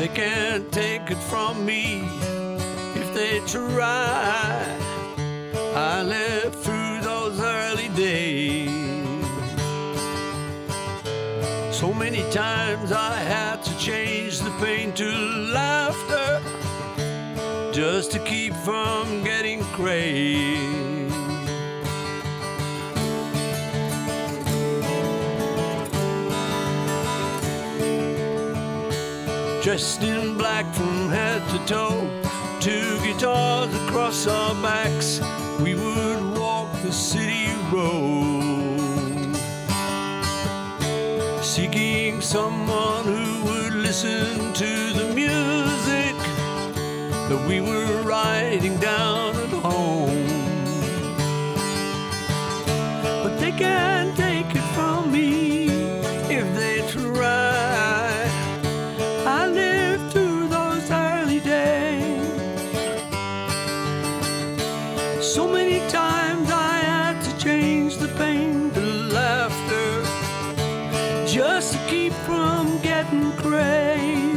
They can't take it from me if they try. I lived through those early days. So many times I had to change the pain to laughter just to keep from getting crazed. Dressed in black from head to toe, two guitars across our backs, we would walk the city road, seeking someone who would listen to the music that we were writing down at home. But they can't take it from me if they try. I lived through those early days. So many times I had to change the pain to laughter just to keep from getting crazy.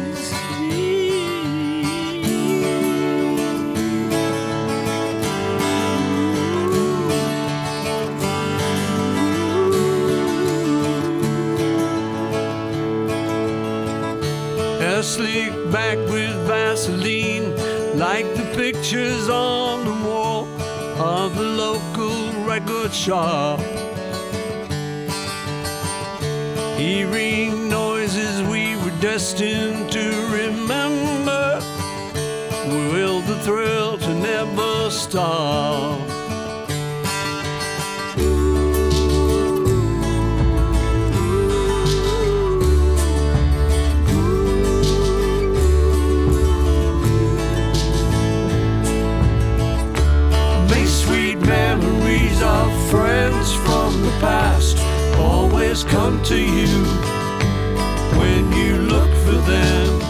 Slick back with Vaseline, like the pictures on the wall of the local record shop. Hearing noises we were destined to remember, we willed the thrill to never stop. Memories of friends from the past always come to you when you look for them,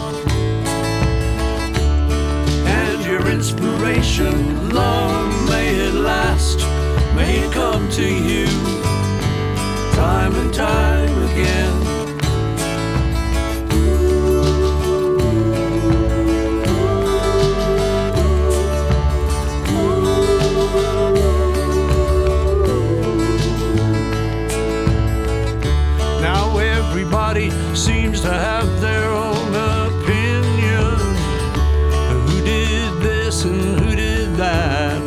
and your inspiration, long may it last, may it come to you time and time again. Everybody seems to have their own opinion. Who did this and who did that?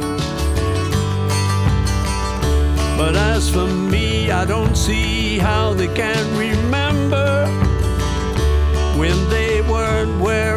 But as for me, I don't see how they can remember when they weren't where